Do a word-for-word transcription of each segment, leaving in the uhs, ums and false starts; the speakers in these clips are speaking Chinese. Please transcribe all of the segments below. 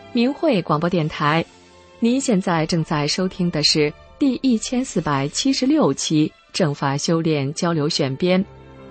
明慧广播电台，您现在正在收听的是第一千四百七十六期正法修炼交流选编。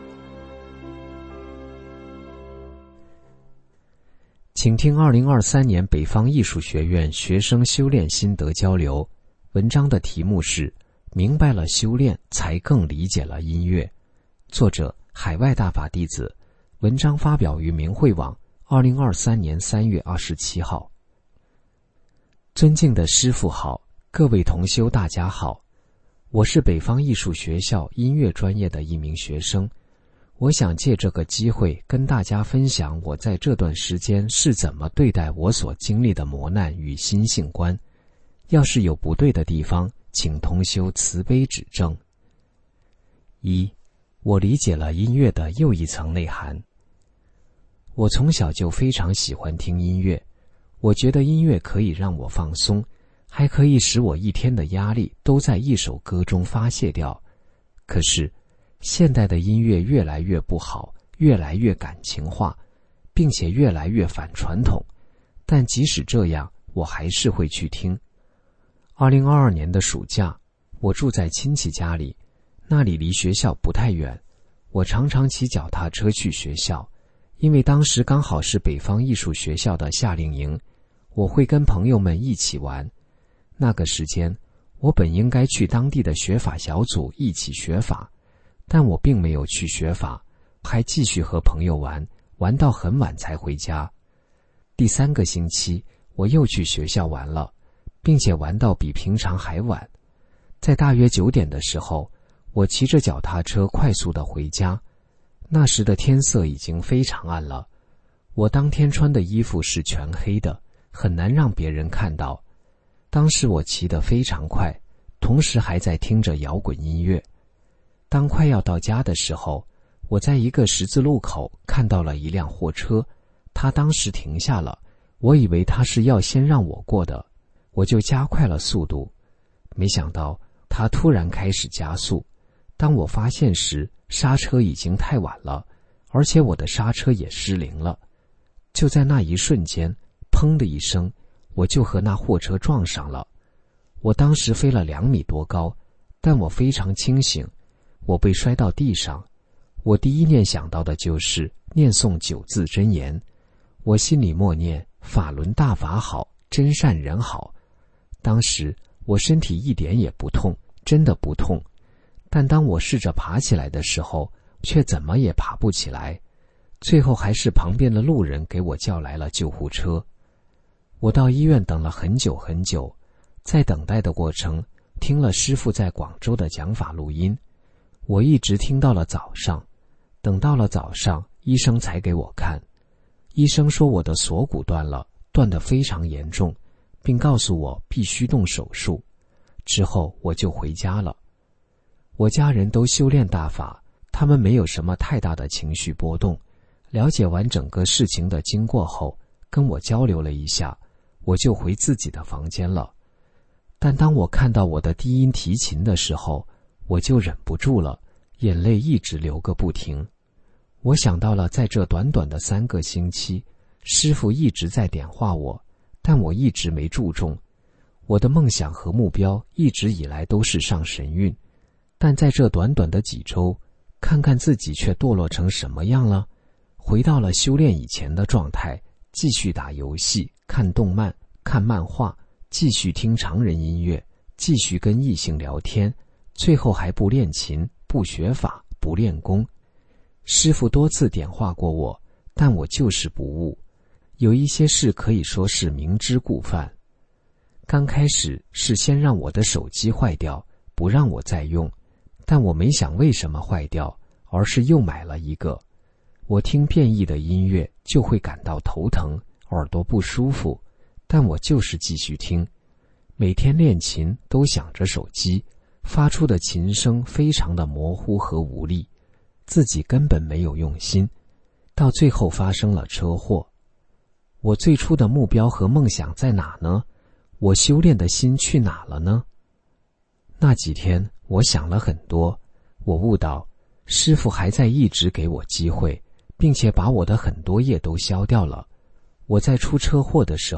请听二零二三年北方艺术学院学生修炼心得交流，文章的题目是明白了修炼，才更理解了音乐。作者海外大法弟子，文章发表于明慧网，二零二三年三月二十七号。尊敬的师父好，各位同修大家好，我是北方艺术学校音乐专业的一名学生。我想借这个机会跟大家分享我在这段时间是怎么对待我所经历的磨难与心性观，要是有不对的地方，请同修慈悲指正。一，我理解了音乐的又一层内涵。我从小就非常喜欢听音乐，我觉得音乐可以让我放松，还可以使我一天的压力都在一首歌中发泄掉。可是现代的音乐越来越不好，越来越感情化，并且越来越反传统，但即使这样，我还是会去听。二零二二年的暑假，我住在亲戚家里，那里离学校不太远，我常常骑脚踏车去学校，因为当时刚好是北方艺术学校的夏令营，我会跟朋友们一起玩。那个时间，我本应该去当地的学法小组一起学法，但我并没有去学法，还继续和朋友玩，玩到很晚才回家。第三个星期，我又去学校玩了，并且玩到比平常还晚。在大约九点的时候，我骑着脚踏车快速地回家。那时的天色已经非常暗了，我当天穿的衣服是全黑的，很难让别人看到。当时我骑得非常快，同时还在听着摇滚音乐。当快要到家的时候，我在一个十字路口看到了一辆货车，他当时停下了，我以为他是要先让我过的，我就加快了速度。没想到他突然开始加速，当我发现时，刹车已经太晚了，而且我的刹车也失灵了。就在那一瞬间，砰的一声，我就和那货车撞上了。我当时飞了两米多高，但我非常清醒，我被摔到地上。我第一念想到的就是念诵九字真言，我心里默念法轮大法好，真善人好。当时我身体一点也不痛，真的不痛，但当我试着爬起来的时候，却怎么也爬不起来。最后还是旁边的路人给我叫来了救护车。我到医院等了很久很久，在等待的过程，听了师父在广州的讲法录音，我一直听到了早上。等到了早上，医生才给我看。医生说我的锁骨断了，断得非常严重，并告诉我必须动手术。之后我就回家了。我家人都修炼大法，他们没有什么太大的情绪波动。了解完整个事情的经过后，跟我交流了一下，我就回自己的房间了。但当我看到我的低音提琴的时候，我就忍不住了，眼泪一直流个不停。我想到了在这短短的三个星期，师父一直在点化我，但我一直没注重。我的梦想和目标一直以来都是上神韵，但在这短短的几周，看看自己却堕落成什么样了。回到了修炼以前的状态，继续打游戏、看动漫、看漫画，继续听常人音乐，继续跟异性聊天，最后还不练琴、不学法、不练功。师父多次点化过我，但我就是不悟。有一些事可以说是明知故犯。刚开始是先让我的手机坏掉，不让我再用，但我没想为什么坏掉，而是又买了一个。我听变异的音乐就会感到头疼，耳朵不舒服，但我就是继续听。每天练琴都想着手机，发出的琴声非常的模糊和无力，自己根本没有用心，到最后发生了车祸。我最初的目标和梦想在哪呢？我修炼的心去哪了呢？那几天我想了很多，我悟到师父还在一直给我机会，并且把我的很多业都消掉了。我在出车祸的时候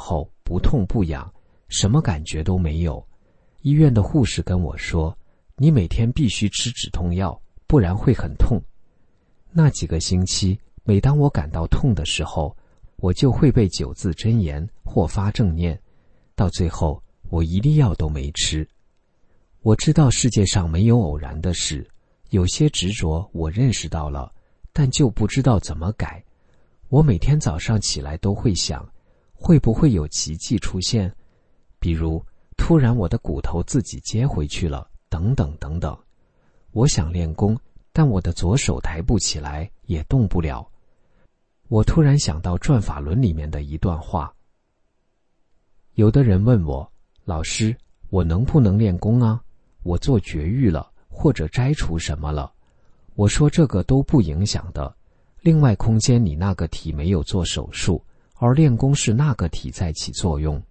不痛不痒，什么感觉都没有。医院的护士跟我说，你每天必须吃止痛药，不然会很痛。那几个星期，每当我感到痛的时候，我就会背九字真言或发正念，到最后我一粒药都没吃。我知道世界上没有偶然的事，有些执着我认识到了，但就不知道怎么改。我每天早上起来都会想，会不会有奇迹出现？比如，突然我的骨头自己接回去了，等等等等。我想练功，但我的左手抬不起来，也动不了。我突然想到转法轮里面的一段话。有的人问我，老师，我能不能练功啊？我做绝育了，或者摘除什么了？我说这个都不影响的。另外空间你那个体没有做手术，而练功是那个体在起作用。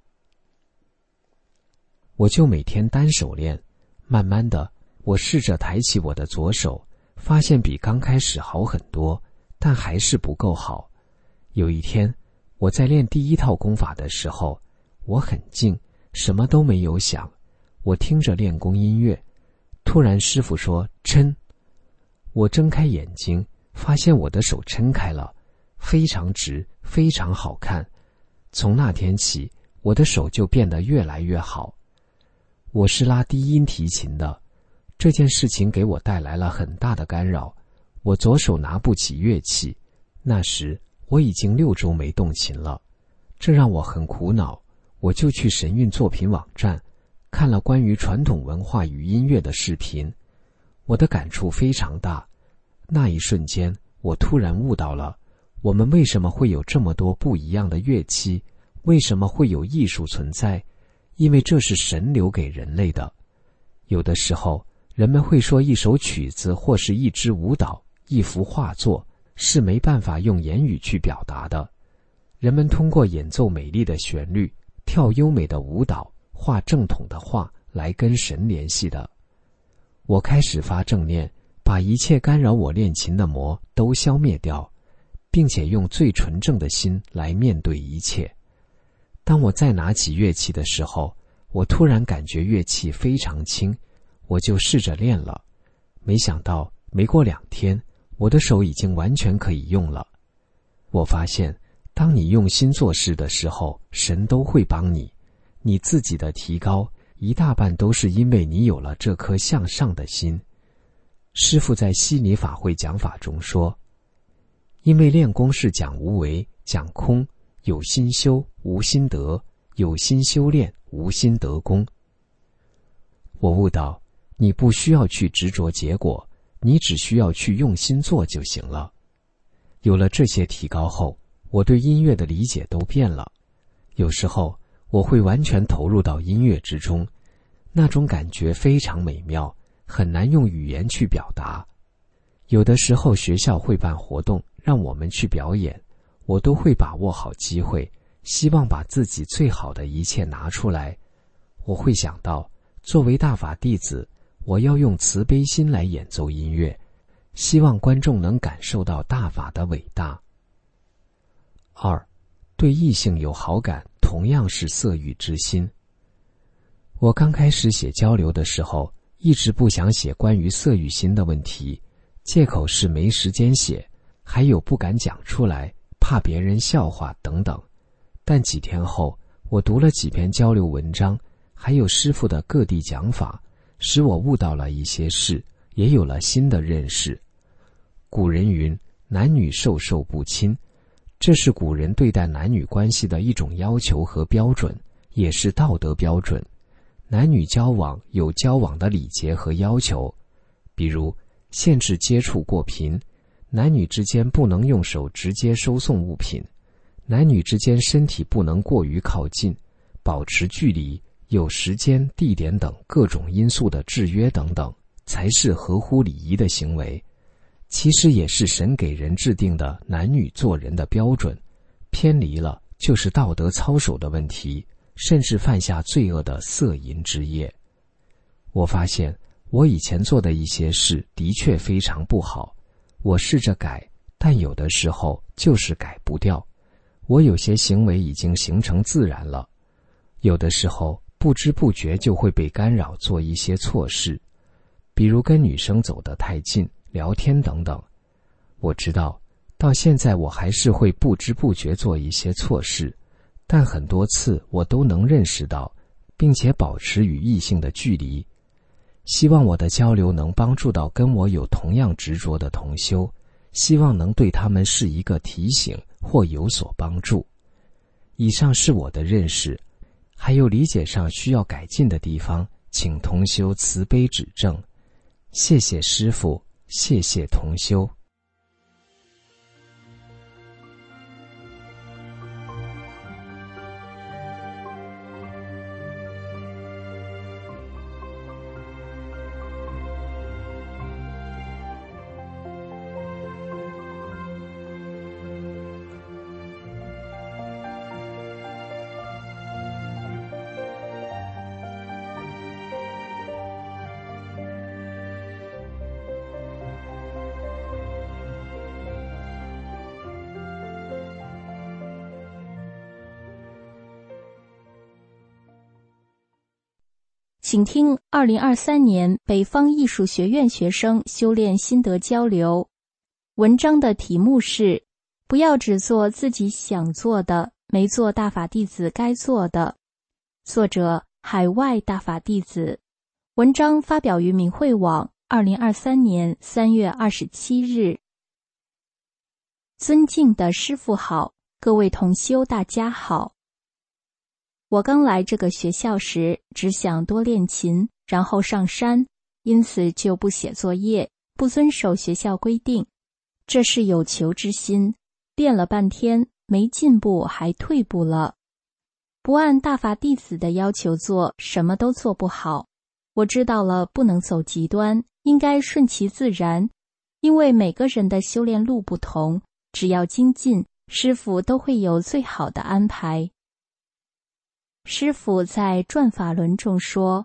我就每天单手练，慢慢的，我试着抬起我的左手，发现比刚开始好很多，但还是不够好。有一天，我在练第一套功法的时候，我很静，什么都没有想，我听着练功音乐，突然师父说抻，我睁开眼睛，发现我的手抻开了，非常直，非常好看。从那天起，我的手就变得越来越好。我是拉低音提琴的，这件事情给我带来了很大的干扰，我左手拿不起乐器，那时我已经六周没动琴了，这让我很苦恼。我就去神韵作品网站，看了关于传统文化与音乐的视频，我的感触非常大。那一瞬间，我突然悟到了，我们为什么会有这么多不一样的乐器，为什么会有艺术存在？因为这是神留给人类的。有的时候，人们会说一首曲子或是一支舞蹈、一幅画作是没办法用言语去表达的。人们通过演奏美丽的旋律，跳优美的舞蹈，画正统的画来跟神联系的。我开始发正念，把一切干扰我练琴的魔都消灭掉，并且用最纯正的心来面对一切。当我再拿起乐器的时候，我突然感觉乐器非常轻，我就试着练了。没想到没过两天，我的手已经完全可以用了。我发现，当你用心做事的时候，神都会帮你。你自己的提高，一大半都是因为你有了这颗向上的心。师父在悉尼法会讲法中说，因为练功是讲无为，讲空，有心修，无心得，有心修炼，无心得功。我悟到，你不需要去执着结果，你只需要去用心做就行了。有了这些提高后，我对音乐的理解都变了。有时候，我会完全投入到音乐之中，那种感觉非常美妙，很难用语言去表达。有的时候学校会办活动，让我们去表演，我都会把握好机会，希望把自己最好的一切拿出来。我会想到，作为大法弟子，我要用慈悲心来演奏音乐，希望观众能感受到大法的伟大。二，对异性有好感，同样是色欲之心。我刚开始写交流的时候，一直不想写关于色欲心的问题，借口是没时间写，还有不敢讲出来，怕别人笑话等等。但几天后，我读了几篇交流文章，还有师父的各地讲法，使我悟到了一些事，也有了新的认识。古人云，男女授受不亲，这是古人对待男女关系的一种要求和标准，也是道德标准。男女交往有交往的礼节和要求，比如限制接触过频，男女之间不能用手直接收送物品，男女之间身体不能过于靠近，保持距离，有时间、地点等各种因素的制约等等，才是合乎礼仪的行为。其实也是神给人制定的男女做人的标准，偏离了就是道德操守的问题，甚至犯下罪恶的色淫之业。我发现我以前做的一些事的确非常不好，我试着改，但有的时候就是改不掉。我有些行为已经形成自然了， 有的时候不知不觉就会被干扰做一些错事，比如跟女生走得太近、聊天等等。我知道到现在我还是会不知不觉做一些错事，但很多次我都能认识到，并且保持与异性的距离。希望我的交流能帮助到跟我有同样执着的同修，希望能对他们是一个提醒或有所帮助。以上是我的认识，还有理解上需要改进的地方，请同修慈悲指正。谢谢师父，谢谢同修。 请听二零二三年北方艺术学院学生修炼心得交流。文章的题目是不要只做自己想做的，没做大法弟子该做的。作者海外大法弟子。文章发表于明慧网二零二三年三月二十七日。尊敬的师父好，各位同修大家好。我刚来这个学校时，只想多练琴，然后上山，因此就不写作业，不遵守学校规定。这是有求之心，练了半天，没进步，还退步了。不按大法弟子的要求做，什么都做不好。我知道了，不能走极端，应该顺其自然，因为每个人的修炼路不同，只要精进，师父都会有最好的安排。师父在转法轮中说，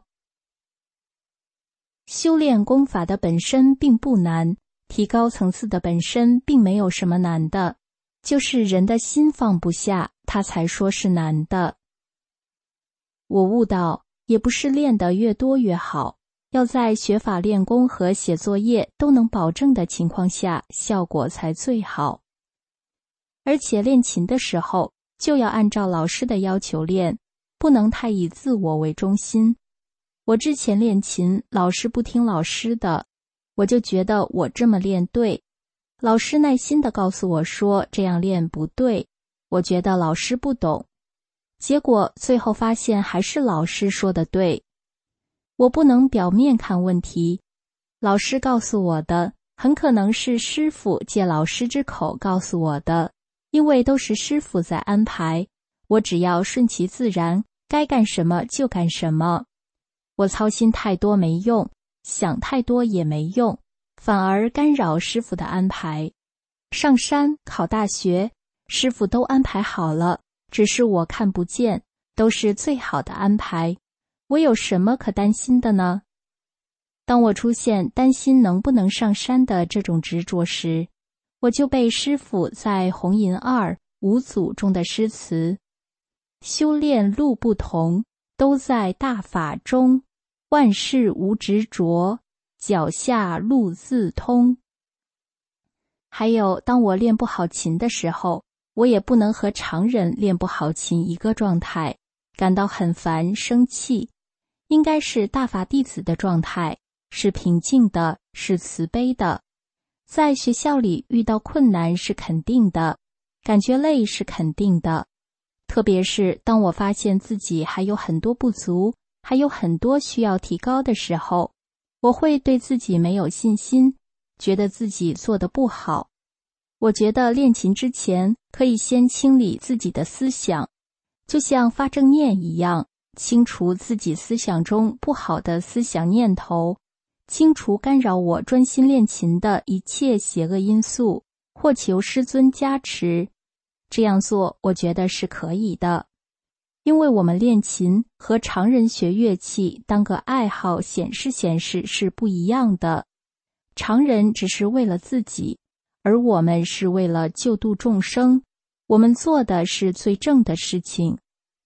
修炼功法的本身并不难，提高层次的本身并没有什么难的，就是人的心放不下，他才说是难的。我悟到，也不是练得越多越好，要在学法练功和写作业都能保证的情况下，效果才最好。而且练琴的时候，就要按照老师的要求练，不能太以自我为中心。我之前练琴，老师不听老师的，我就觉得我这么练对。老师耐心地告诉我说这样练不对，我觉得老师不懂。结果最后发现还是老师说的对。我不能表面看问题，老师告诉我的，很可能是师父借老师之口告诉我的，因为都是师父在安排，我只要顺其自然，该干什么就干什么。我操心太多没用，想太多也没用，反而干扰师父的安排。上山考大学，师父都安排好了，只是我看不见，都是最好的安排。我有什么可担心的呢？当我出现担心能不能上山的这种执着时，我就被师父在红银二五祖中的诗词，修炼路不同，都在大法中，万事无执着，脚下路自通。还有，当我练不好琴的时候，我也不能和常人练不好琴一个状态，感到很烦生气，应该是大法弟子的状态，是平静的，是慈悲的。在学校里遇到困难是肯定的，感觉累是肯定的，特别是当我发现自己还有很多不足，还有很多需要提高的时候，我会对自己没有信心，觉得自己做得不好。我觉得练琴之前可以先清理自己的思想，就像发正念一样，清除自己思想中不好的思想念头，清除干扰我专心练琴的一切邪恶因素，或求师尊加持。这样做我觉得是可以的，因为我们练琴和常人学乐器当个爱好显示显示是不一样的。常人只是为了自己，而我们是为了救度众生，我们做的是最正的事情。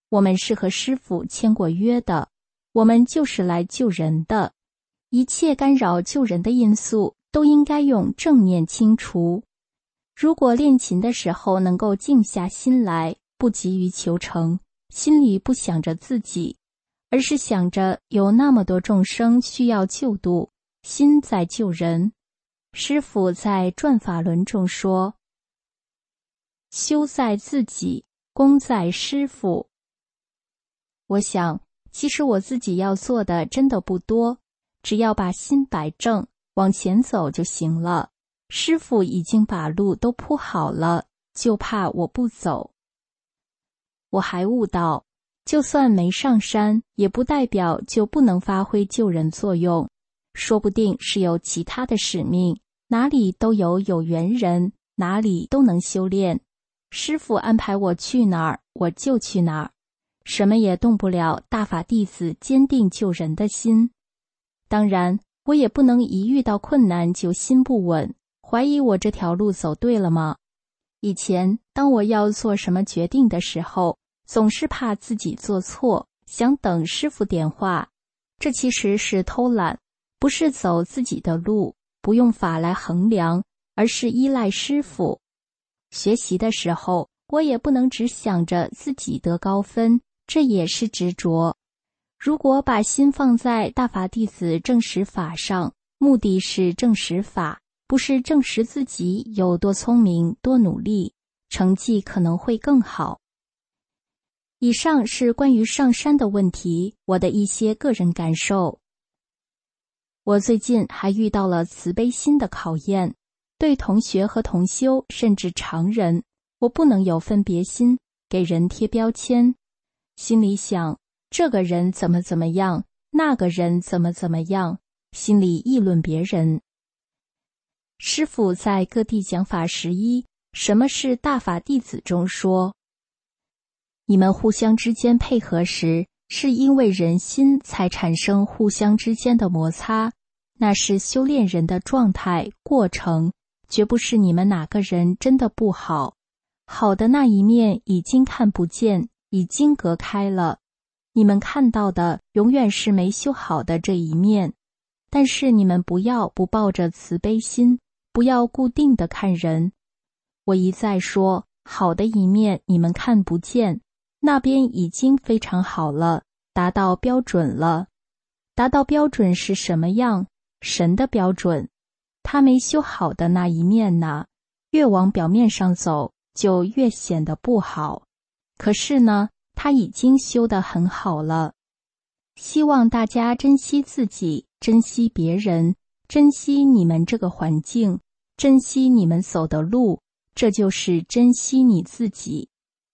我们是和师父签过约的，我们就是来救人的。一切干扰救人的因素都应该用正念清除。如果练琴的时候能够静下心来，不急于求成，心里不想着自己，而是想着有那么多众生需要救度，心在救人。师父在转法轮中说，修在自己，功在师父。我想，其实我自己要做的真的不多，只要把心摆正，往前走就行了。师父已经把路都铺好了，就怕我不走。我还悟到，就算没上山，也不代表就不能发挥救人作用，说不定是有其他的使命，哪里都有有缘人，哪里都能修炼。师父安排我去哪儿，我就去哪儿，什么也动不了大法弟子坚定救人的心。当然，我也不能一遇到困难就心不稳，怀疑我这条路走对了吗？以前当我要做什么决定的时候，总是怕自己做错，想等师父点化。这其实是偷懒，不是走自己的路，不用法来衡量，而是依赖师父。学习的时候，我也不能只想着自己得高分，这也是执着。如果把心放在大法弟子证实法上，目的是证实法，不是证实自己有多聪明多努力，成绩可能会更好。以上是关于上山的问题，我的一些个人感受。我最近还遇到了慈悲心的考验，对同学和同修甚至常人，我不能有分别心，给人贴标签，心里想这个人怎么怎么样，那个人怎么怎么样，心里议论别人。师父在各地讲法十一，什么是大法弟子中说，你们互相之间配合时，是因为人心才产生互相之间的摩擦，那是修炼人的状态过程，绝不是你们哪个人真的不好，好的那一面已经看不见，已经隔开了，你们看到的永远是没修好的这一面。但是你们不要不抱着慈悲心，不要固定的看人。我一再说，好的一面你们看不见，那边已经非常好了，达到标准了。达到标准是什么样？神的标准。他没修好的那一面呢，越往表面上走，就越显得不好。可是呢，他已经修得很好了。希望大家珍惜自己，珍惜别人，珍惜你们这个环境，珍惜你们走的路，这就是珍惜你自己。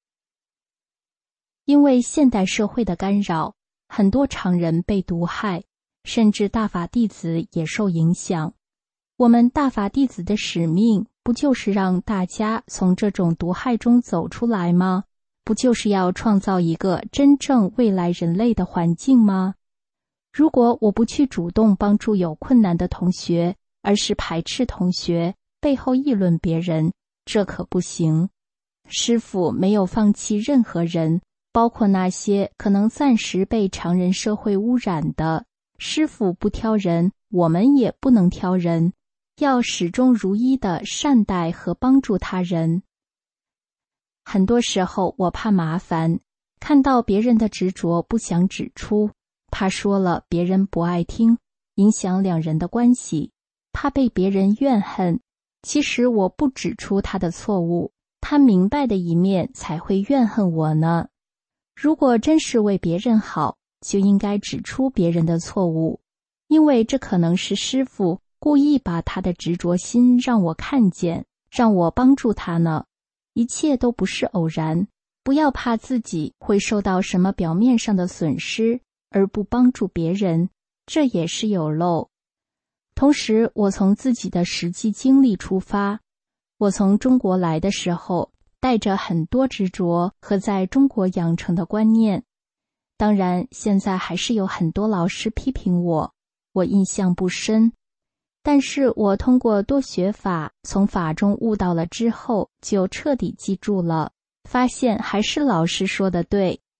因为现代社会的干扰，很多常人被毒害，甚至大法弟子也受影响。我们大法弟子的使命，不就是让大家从这种毒害中走出来吗？不就是要创造一个真正未来人类的环境吗？如果我不去主动帮助有困难的同学，而是排斥同学，背后议论别人，这可不行。师父没有放弃任何人，包括那些可能暂时被常人社会污染的。师父不挑人，我们也不能挑人，要始终如一的善待和帮助他人。很多时候我怕麻烦，看到别人的执着不想指出，怕说了别人不爱听，影响两人的关系，怕被别人怨恨。其实我不指出他的错误，他明白的一面才会怨恨我呢。如果真是为别人好，就应该指出别人的错误，因为这可能是师父故意把他的执着心让我看见，让我帮助他呢。一切都不是偶然，不要怕自己会受到什么表面上的损失，而不帮助别人，这也是有漏。同时，我从自己的实际经历出发，我从中国来的时候，带着很多执着和在中国养成的观念。当然，现在还是有很多老师批评我，我印象不深。但是我通过多学法，从法中悟到了之后，就彻底记住了，发现还是老师说的对。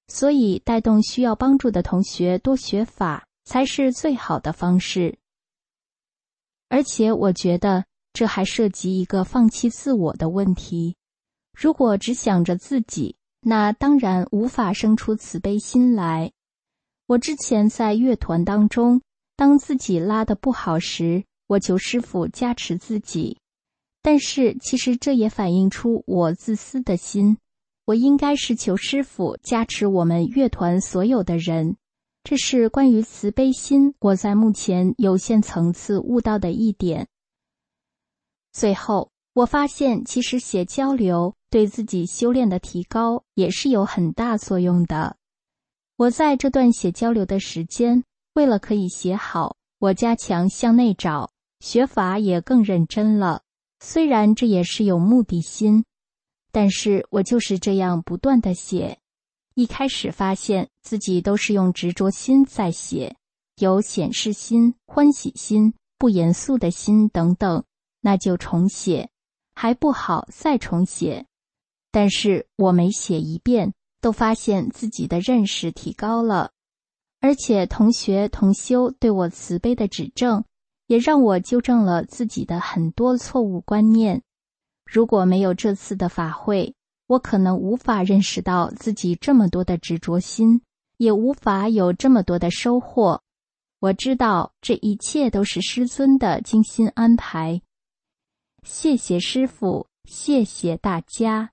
所以带动需要帮助的同学多学法才是最好的方式。而且我觉得这还涉及一个放弃自我的问题。如果只想着自己，那当然无法生出慈悲心来。我之前在乐团当中，当自己拉得不好时，我求师父加持自己。但是其实这也反映出我自私的心，我应该是求师父加持我们乐团所有的人。这是关于慈悲心，我在目前有限层次悟到的一点。最后，我发现其实写交流对自己修炼的提高也是有很大作用的。我在这段写交流的时间，为了可以写好，我加强向内找，学法也更认真了。虽然这也是有目的心，但是我就是这样不断地写。一开始发现自己都是用执着心在写，有显示心、欢喜心、不严肃的心等等，那就重写，还不好再重写。但是我每写一遍，都发现自己的认识提高了，而且同学同修对我慈悲的指正，也让我纠正了自己的很多错误观念。如果没有这次的法会，我可能无法认识到自己这么多的执着心，也无法有这么多的收获。我知道这一切都是师尊的精心安排。谢谢师父，谢谢大家。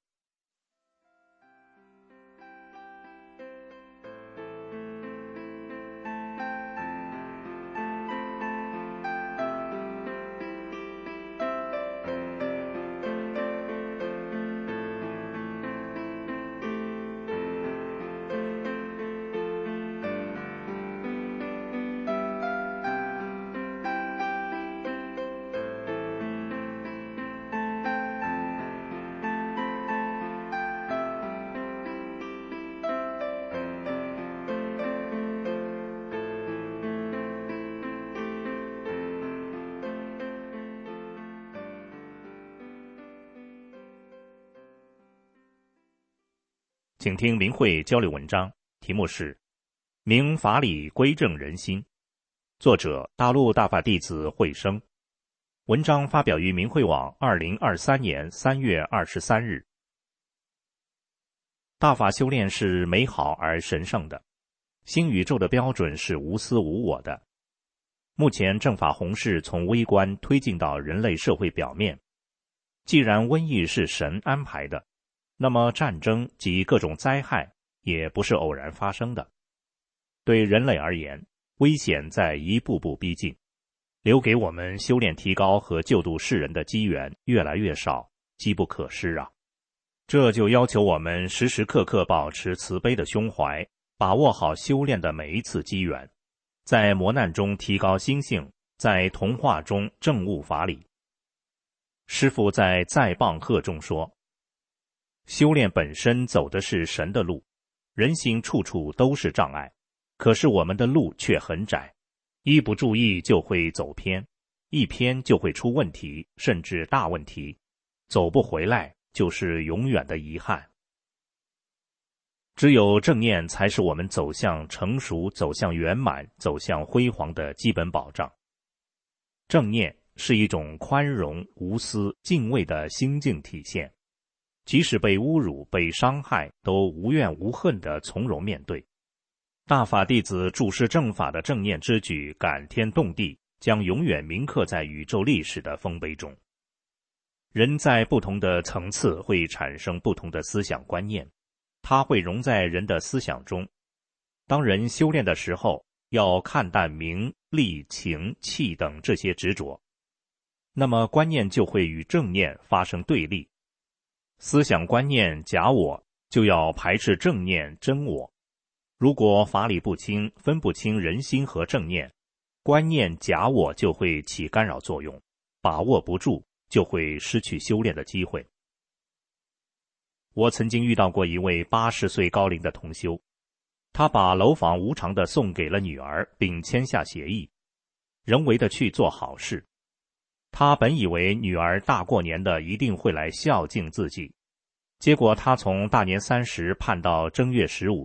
请听明慧交流文章，题目是明法理归正人心，作者大陆大法弟子慧生。文章发表于明慧网二零二三年三月二十三日。大法修炼是美好而神圣的，新宇宙的标准是无私无我的。目前正法弘誓从微观推进到人类社会表面，既然瘟疫是神安排的，那么战争及各种灾害也不是偶然发生的。对人类而言，危险在一步步逼近，留给我们修炼提高和救度世人的机缘越来越少，机不可失啊！这就要求我们时时刻刻保持慈悲的胸怀，把握好修炼的每一次机缘，在磨难中提高心性，在童话中证悟法理。师父在在棒喝中说，修炼本身走的是神的路，人心处处都是障碍，可是我们的路却很窄，一不注意就会走偏，一偏就会出问题，甚至大问题，走不回来就是永远的遗憾。只有正念才是我们走向成熟、走向圆满、走向辉煌的基本保障。正念是一种宽容、无私、敬畏的心境体现，即使被侮辱、被伤害，都无怨无恨地从容面对。大法弟子注视正法的正念之举，感天动地，将永远铭刻在宇宙历史的丰碑中。人在不同的层次会产生不同的思想观念，它会融在人的思想中。当人修炼的时候，要看淡名、利、情、气等这些执着，那么观念就会与正念发生对立。思想观念假我，就要排斥正念真我。如果法理不清，分不清人心和正念，观念假我就会起干扰作用，把握不住，就会失去修炼的机会。我曾经遇到过一位八十岁高龄的同修，他把楼房无偿地送给了女儿，并签下协议，人为地去做好事。他本以为女儿大过年的一定会来孝敬自己，结果他从大年三十盼到正月十五，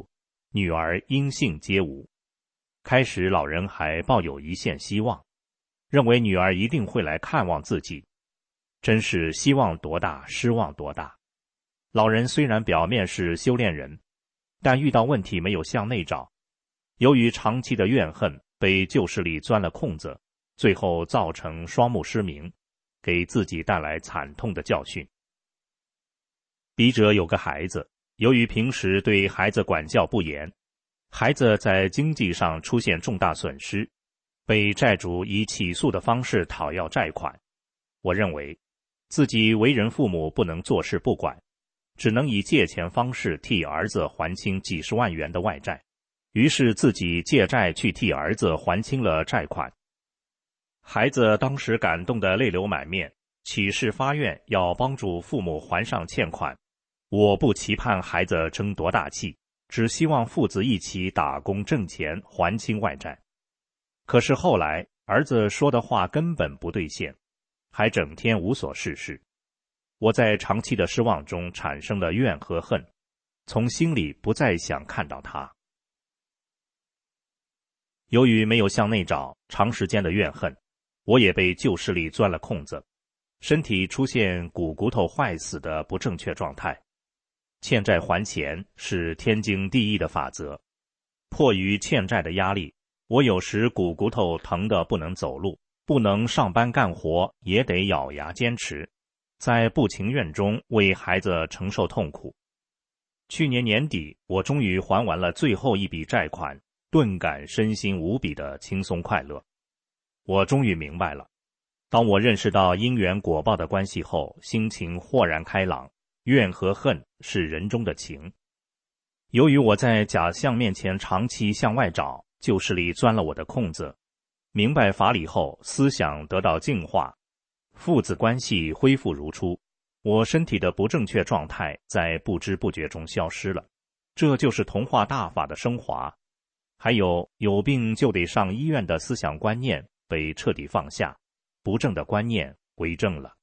女儿因性皆无。开始老人还抱有一线希望，认为女儿一定会来看望自己。真是希望多大，失望多大。老人虽然表面是修炼人，但遇到问题没有向内找，由于长期的怨恨，被旧势力钻了空子，最后造成双目失明，给自己带来惨痛的教训。笔者有个孩子，由于平时对孩子管教不严，孩子在经济上出现重大损失，被债主以起诉的方式讨要债款。我认为自己为人父母不能坐视不管，只能以借钱方式替儿子还清几十万元的外债，于是自己借债去替儿子还清了债款。孩子当时感动得泪流满面，起誓发愿要帮助父母还上欠款。我不期盼孩子争多大气，只希望父子一起打工挣钱还清外债。可是后来儿子说的话根本不兑现，还整天无所事事。我在长期的失望中产生了怨和恨，从心里不再想看到他。由于没有向内找，长时间的怨恨，我也被旧势力钻了空子，身体出现股骨头坏死的不正确状态。欠债还钱是天经地义的法则，迫于欠债的压力，我有时股骨头疼得不能走路，不能上班干活，也得咬牙坚持，在不情愿中为孩子承受痛苦。去年年底，我终于还完了最后一笔债款，顿感身心无比的轻松快乐。我终于明白了，当我认识到因缘果报的关系后，心情豁然开朗。怨和恨是人中的情。由于我在假象面前长期向外找，旧势力钻了我的空子。明白法理后，思想得到净化，父子关系恢复如初，我身体的不正确状态在不知不觉中消失了。这就是同化大法的升华。还有有病就得上医院的思想观念被彻底放下，不正的观念归正了。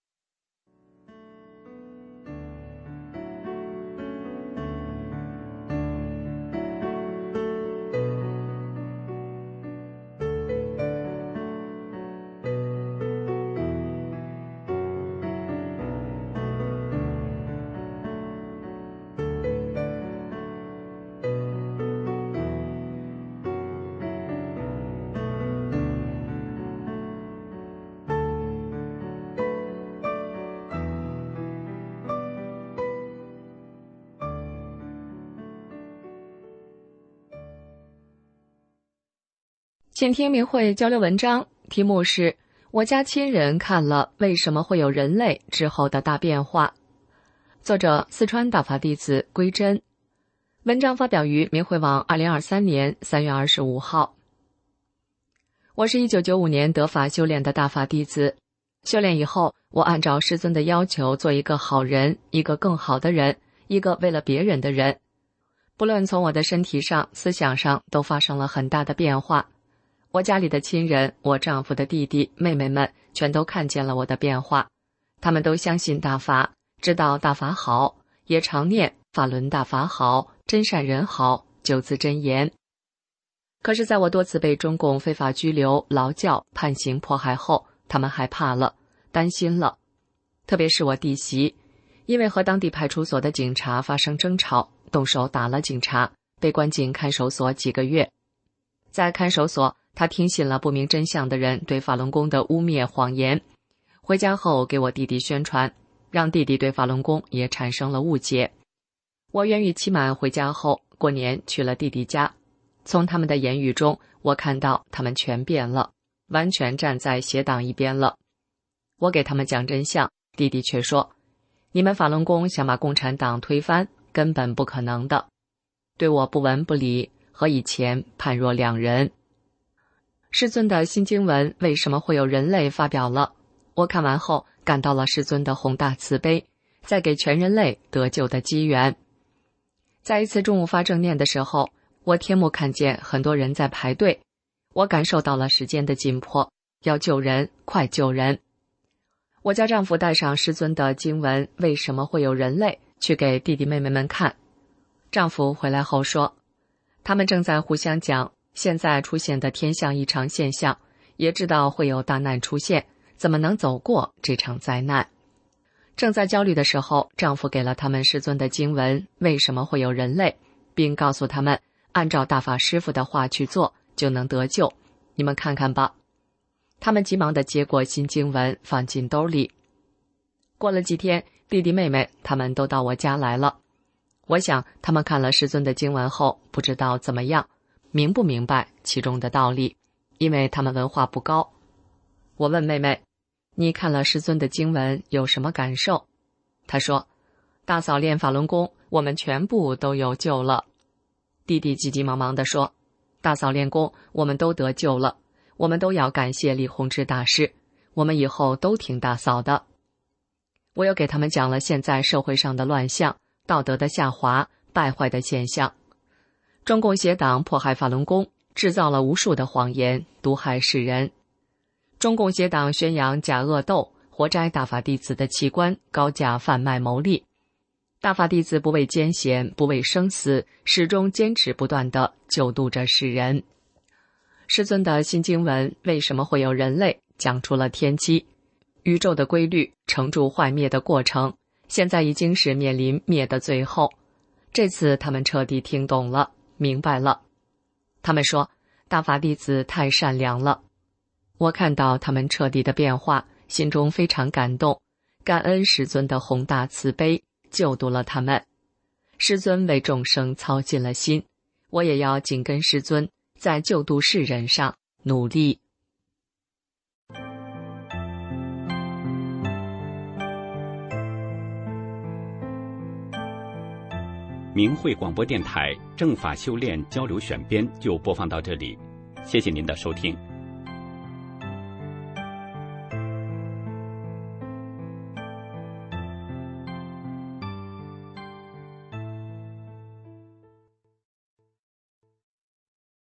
请听明慧交流文章，题目是我家亲人看了为什么会有人类之后的大变化。作者四川大法弟子归真。文章发表于明慧网二零二三年三月二十五号。我是一九九五年得法修炼的大法弟子，修炼以后，我按照师尊的要求做一个好人，一个更好的人，一个为了别人的人。不论从我的身体上、思想上都发生了很大的变化。我家里的亲人，我丈夫的弟弟妹妹们全都看见了我的变化，他们都相信大法，知道大法好，也常念法轮大法好，真善人好九字真言。可是在我多次被中共非法拘留、劳教、判刑迫害后，他们害怕了，担心了。特别是我弟媳，因为和当地派出所的警察发生争吵，动手打了警察，被关进看守所几个月。在看守所，他听信了不明真相的人对法轮功的污蔑谎言，回家后给我弟弟宣传，让弟弟对法轮功也产生了误解。我元月期满回家后，过年去了弟弟家，从他们的言语中，我看到他们全变了，完全站在邪党一边了。我给他们讲真相，弟弟却说，你们法轮功想把共产党推翻，根本不可能的，对我不闻不理，和以前判若两人。师尊的新经文为什么会有人类发表了，我看完后感到了师尊的宏大慈悲，在给全人类得救的机缘。在一次中午发正念的时候，我天幕看见很多人在排队，我感受到了时间的紧迫，要救人，快救人。我叫丈夫带上师尊的经文为什么会有人类去给弟弟妹妹们看。丈夫回来后说， 他们正在互相讲现在出现的天象异常现象，也知道会有大难出现，怎么能走过这场灾难。正在焦虑的时候，丈夫给了他们师尊的经文，为什么会有人类，并告诉他们按照大法师父的话去做就能得救，你们看看吧。他们急忙地接过新经文放进兜里。过了几天，弟弟妹妹他们都到我家来了。我想他们看了师尊的经文后，不知道怎么样，明不明白其中的道理，因为他们文化不高。我问妹妹，你看了师尊的经文有什么感受？她说，大嫂练法轮功，我们全部都有救了。弟弟急急忙忙地说，大嫂练功，我们都得救了，我们都要感谢李洪志大师，我们以后都听大嫂的。我又给他们讲了现在社会上的乱象，道德的下滑，败坏的现象。中共邪党迫害法轮功，制造了无数的谎言，毒害世人。中共邪党宣扬假恶斗，活摘大法弟子的器官，高价贩卖牟利。大法弟子不畏艰险，不畏生死，始终坚持不断地救度着世人。师尊的新经文为什么会有人类，讲出了天机，宇宙的规律，成住坏灭的过程，现在已经是面临灭的最后。这次他们彻底听懂了，明白了。他们说，大法弟子太善良了。我看到他们彻底的变化，心中非常感动，感恩师尊的宏大慈悲，救度了他们。师尊为众生操尽了心，我也要紧跟师尊，在救度世人上努力。 明慧广播电台正法修炼交流选编就播放到这里，谢谢您的收听。